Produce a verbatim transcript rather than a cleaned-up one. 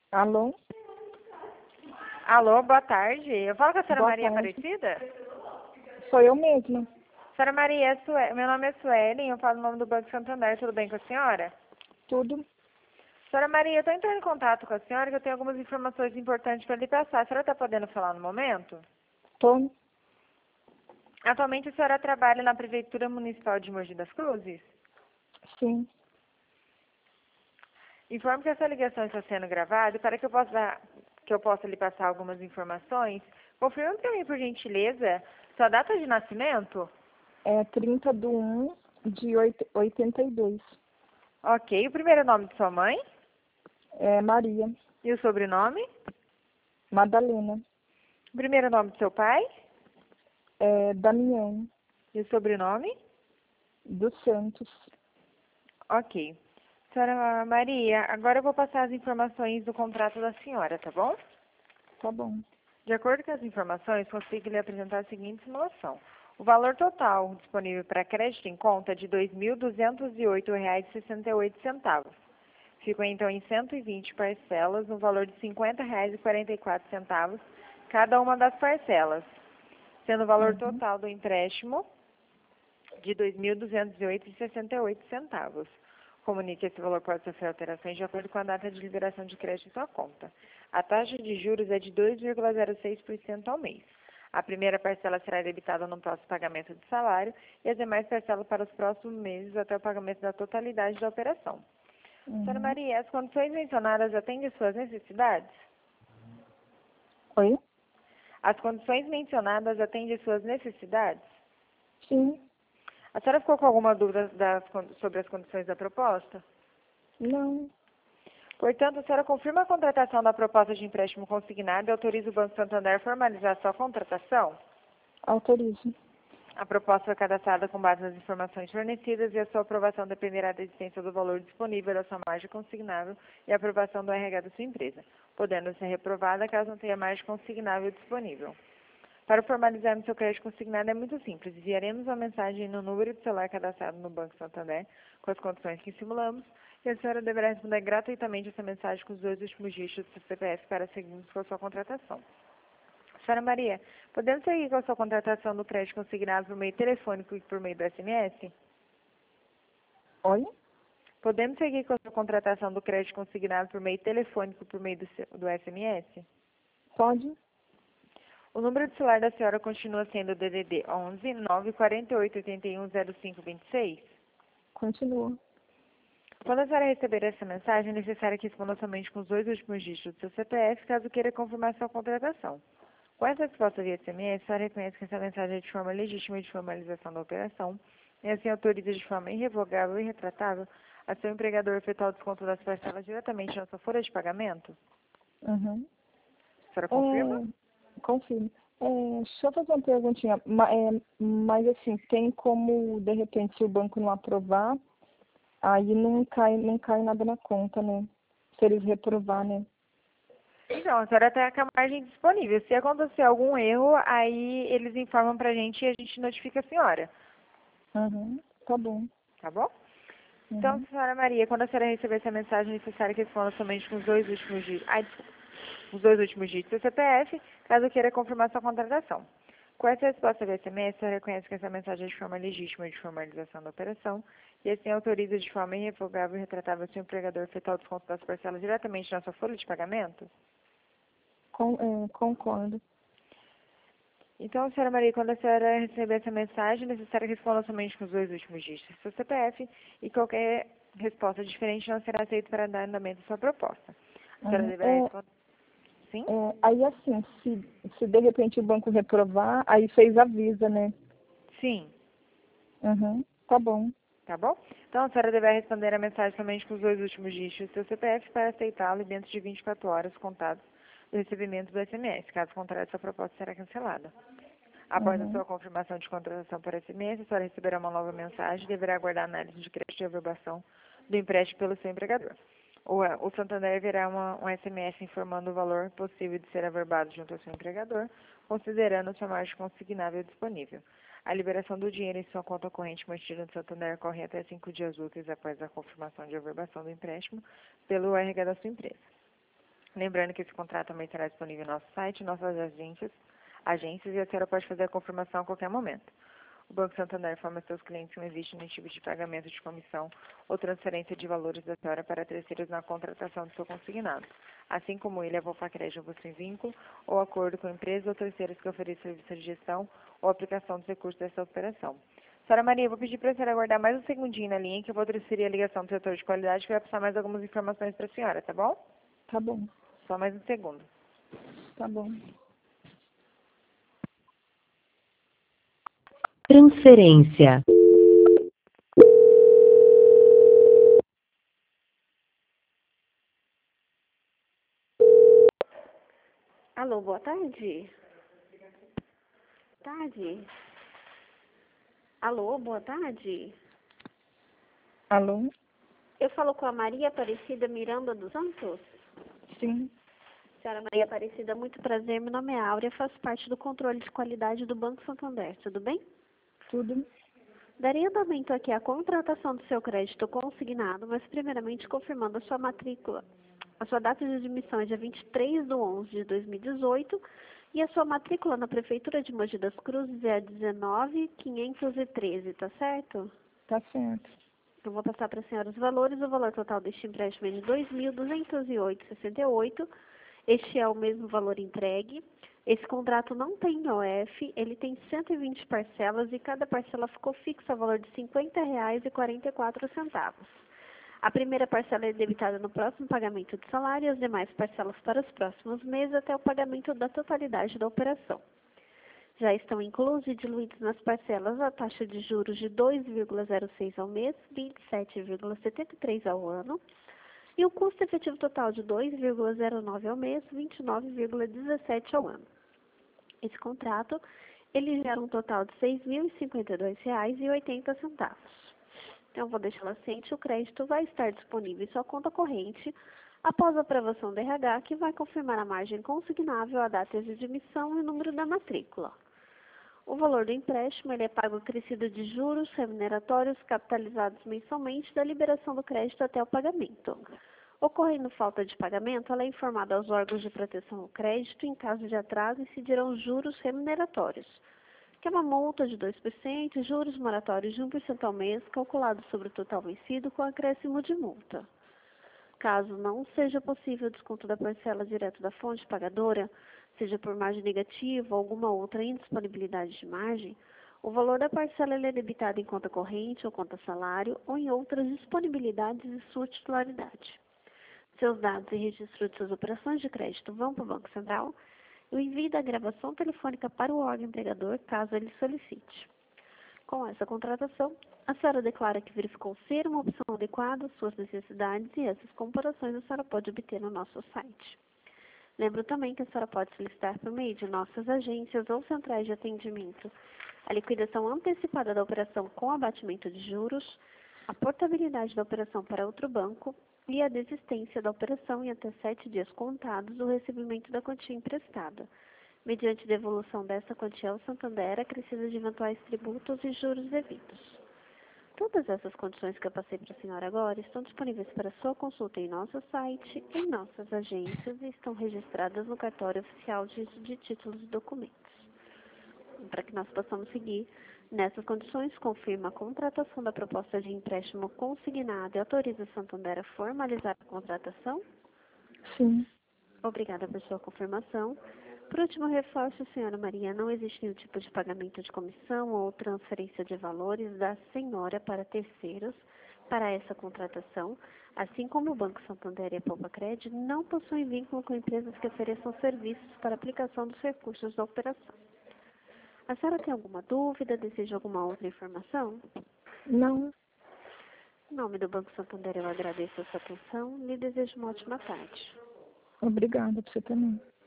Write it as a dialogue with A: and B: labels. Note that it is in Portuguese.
A: Alô?
B: Alô, boa tarde. Eu falo com a senhora
A: Boa
B: Maria
A: tarde.
B: Aparecida?
A: Sou eu mesma.
B: Senhora Maria, é Sue... meu nome é Suelen, eu falo o nome do Banco Santander, tudo bem com a senhora?
A: Tudo?
B: Senhora Maria, eu estou entrando em contato com a senhora que eu tenho algumas informações importantes para lhe passar. A senhora está podendo falar no momento?
A: Tô?
B: Atualmente a senhora trabalha na Prefeitura Municipal de Mogi das Cruzes?
A: Sim.
B: Informo que essa ligação está sendo gravada e para que eu possa, que eu possa lhe passar algumas informações, confirme para mim, por gentileza, sua data de nascimento?
A: É trinta de um de oit- oitenta e dois.
B: Ok. O primeiro nome de sua mãe?
A: É Maria.
B: E o sobrenome?
A: Madalena.
B: O primeiro nome do seu pai?
A: É Damião.
B: E o sobrenome?
A: Dos Santos.
B: Ok. Senhora Maria, agora eu vou passar as informações do contrato da senhora, tá bom?
A: Tá bom.
B: De acordo com as informações, consigo lhe apresentar a seguinte simulação. O valor total disponível para crédito em conta é de dois mil duzentos e oito reais e sessenta e oito centavos. Ficam então em cento e vinte parcelas, no valor de cinquenta reais e quarenta e quatro centavos, cada uma das parcelas, sendo o valor
A: Uhum.
B: total do empréstimo de dois mil duzentos e oito reais e sessenta e oito centavos. Comunique que esse valor pode sofrer alterações de acordo com a data de liberação de crédito em sua conta. A taxa de juros é de dois vírgula zero seis por cento ao mês. A primeira parcela será debitada no próximo pagamento do salário e as demais parcelas para os próximos meses até o pagamento da totalidade da operação. Senhora
A: Uhum.
B: Maria, as condições mencionadas atendem suas necessidades?
A: Oi?
B: As condições mencionadas atendem suas necessidades?
A: Sim.
B: A senhora ficou com alguma dúvida das, sobre as condições da proposta?
A: Não.
B: Portanto, a senhora confirma a contratação da proposta de empréstimo consignado e autoriza o Banco Santander a formalizar sua contratação?
A: Autorizo.
B: A proposta foi cadastrada com base nas informações fornecidas e a sua aprovação dependerá da existência do valor disponível da sua margem consignável e a aprovação do R H da sua empresa, podendo ser reprovada caso não tenha margem consignável disponível. Para formalizarmos seu crédito consignado é muito simples. Enviaremos uma mensagem no número de celular cadastrado no Banco Santander com as condições que simulamos e a senhora deverá responder gratuitamente essa mensagem com os dois últimos dígitos do seu C P F para seguirmos com a sua contratação. Senhora Maria, podemos seguir com a sua contratação do crédito consignado por meio telefônico e por meio do S M S?
A: Oi?
B: Podemos seguir com a sua contratação do crédito consignado por meio telefônico e por meio do, seu- do S M S?
A: Pode?
B: O número de celular da senhora continua sendo o D D D onze nove quatro oito oito um zero cinco dois seis?
A: Continua.
B: Quando a senhora receber essa mensagem, é necessário que responda somente com os dois últimos dígitos do seu C P F, caso queira confirmar sua contratação. Com essa resposta via S M S, a senhora reconhece que essa mensagem é de forma legítima de formalização da operação e assim autoriza de forma irrevogável e retratável a seu empregador efetuar o desconto das parcelas diretamente na sua folha de pagamento?
A: Uhum.
B: A senhora confirma?
A: É, confirmo. É, deixa eu fazer uma perguntinha. Ma- é, mas assim, tem como, de repente, se o banco não aprovar, aí não cai, não cai nada na conta, né? Se eles reprovar, né?
B: Então, a senhora está com a margem disponível. Se acontecer algum erro, aí eles informam pra gente e a gente notifica a senhora.
A: Uhum. Tá bom.
B: Tá bom? Então,
A: Uhum.
B: senhora Maria, quando a senhora receber essa mensagem, é necessário que responda somente com os dois últimos dígitos, ai, desculpa, os dois últimos dígitos do C P F, caso queira confirmar sua contratação. Com essa resposta do S M S, a senhora reconhece que essa mensagem é de forma legítima de formalização da operação e assim autoriza de forma irrevogável e retratável seu empregador efetuar o desconto das parcelas diretamente na sua folha de pagamento?
A: Con é, concordo.
B: Então, senhora Maria, quando a senhora receber essa mensagem, é necessário que responda somente com os dois últimos dígitos do seu C P F e qualquer resposta diferente não será aceita para dar andamento à sua proposta. A senhora
A: Uhum.
B: deverá
A: É,
B: responder. Sim?
A: é, aí assim, se, se de repente o banco reprovar, aí vocês avisam, né?
B: Sim.
A: Uhum. Tá bom.
B: Tá bom? Então, a senhora deverá responder a mensagem somente com os dois últimos dígitos do seu C P F para aceitá-lo dentro de vinte e quatro horas contados do recebimento do S M S. Caso contrário, sua proposta será cancelada. Após a
A: Uhum.
B: sua confirmação de contratação por S M S, a senhora receberá uma nova mensagem e deverá aguardar a análise de crédito e averbação do empréstimo pelo seu empregador. O, o Santander verá uma, um S M S informando o valor possível de ser averbado junto ao seu empregador, considerando sua margem consignável disponível. A liberação do dinheiro em sua conta corrente mantida no Santander ocorre até cinco dias úteis após a confirmação de averbação do empréstimo pelo R H da sua empresa. Lembrando que esse contrato também será disponível no nosso site, nossas agências, agências e a senhora pode fazer a confirmação a qualquer momento. O Banco Santander informa seus clientes que não existe nenhum tipo de pagamento de comissão ou transferência de valores da senhora para terceiros na contratação do seu consignado, assim como ele, a Volpacred, possui vínculo ou acordo com empresas ou terceiros que ofereçam serviço de gestão ou aplicação dos recursos dessa operação. Senhora Maria, eu vou pedir para a senhora aguardar mais um segundinho na linha que eu vou transferir a ligação do setor de qualidade que vai passar mais algumas informações para a senhora, tá bom?
A: Tá bom,
B: Só mais um segundo.
A: tá bom.
C: Transferência.
D: Alô, boa tarde. Tarde. Alô, boa tarde.
A: Alô?
D: Eu falo com a Maria Aparecida Miranda dos Santos.
A: Sim,
D: Senhora Maria Aparecida, muito prazer. Meu nome é Áurea, faço parte do controle de qualidade do Banco Santander. Tudo bem?
A: tudo.
D: Daria andamento aqui à contratação do seu crédito consignado, mas primeiramente confirmando a sua matrícula. A sua data de admissão é dia vinte e três de onze de dois mil e dezoito e a sua matrícula na Prefeitura de Mogi das Cruzes é a dezenove mil quinhentos e treze, tá certo?
A: Tá certo.
D: Eu vou passar para a senhora os valores. O valor total deste empréstimo é de dois mil duzentos e oito vírgula sessenta e oito. Este é o mesmo valor entregue. Esse contrato não tem I O F, ele tem cento e vinte parcelas e cada parcela ficou fixa ao valor de cinquenta reais e quarenta e quatro centavos. A primeira parcela é debitada no próximo pagamento de salário e as demais parcelas para os próximos meses até o pagamento da totalidade da operação. Já estão inclusos e diluídos nas parcelas a taxa de juros de dois vírgula zero seis ao mês, vinte e sete vírgula setenta e três ao ano, e o custo efetivo total de dois vírgula zero nove ao mês, vinte e nove vírgula dezessete ao ano. Esse contrato, ele gera um total de seis mil e cinquenta e dois reais e oitenta centavos. Então, vou deixá-la ciente, o crédito vai estar disponível em sua conta corrente após a aprovação do R H, que vai confirmar a margem consignável, a data de admissão e o número da matrícula. O valor do empréstimo ele é pago acrescido de juros remuneratórios capitalizados mensalmente da liberação do crédito até o pagamento. Ocorrendo falta de pagamento, ela é informada aos órgãos de proteção ao crédito. Em caso de atraso, incidirão juros remuneratórios, que é uma multa de dois por cento e juros moratórios de um por cento ao mês, calculado sobre o total vencido com acréscimo de multa. Caso não seja possível o desconto da parcela direto da fonte pagadora, seja por margem negativa ou alguma outra indisponibilidade de margem, o valor da parcela ele é debitado em conta corrente ou conta salário ou em outras disponibilidades de sua titularidade. Seus dados e registro de suas operações de crédito vão para o Banco Central e o envio da gravação telefônica para o órgão empregador, caso ele solicite. Com essa contratação, a senhora declara que verificou ser uma opção adequada às suas necessidades e essas comparações a senhora pode obter no nosso site. Lembro também que a senhora pode solicitar por meio de nossas agências ou centrais de atendimento a liquidação antecipada da operação com abatimento de juros, a portabilidade da operação para outro banco e a desistência da operação em até sete dias contados do recebimento da quantia emprestada, mediante devolução dessa quantia ao Santander acrescida de eventuais tributos e juros devidos. Todas essas condições que eu passei para a senhora agora estão disponíveis para sua consulta em nosso site, em nossas agências e estão registradas no cartório oficial de, de títulos e documentos. Para que nós possamos seguir nessas condições, confirma a contratação da proposta de empréstimo consignado e autoriza a Santander a formalizar a contratação?
A: Sim,
D: Obrigada por sua confirmação. Por último, reforço, senhora Maria, não existe nenhum tipo de pagamento de comissão ou transferência de valores da senhora para terceiros para essa contratação, assim como o Banco Santander e a Volpacred não possuem vínculo com empresas que ofereçam serviços para aplicação dos recursos da operação. A senhora tem alguma dúvida? Deseja alguma outra informação?
A: não.
D: Em nome do Banco Santander, eu agradeço a sua atenção e lhe desejo uma ótima tarde.
A: Obrigada, pra você também.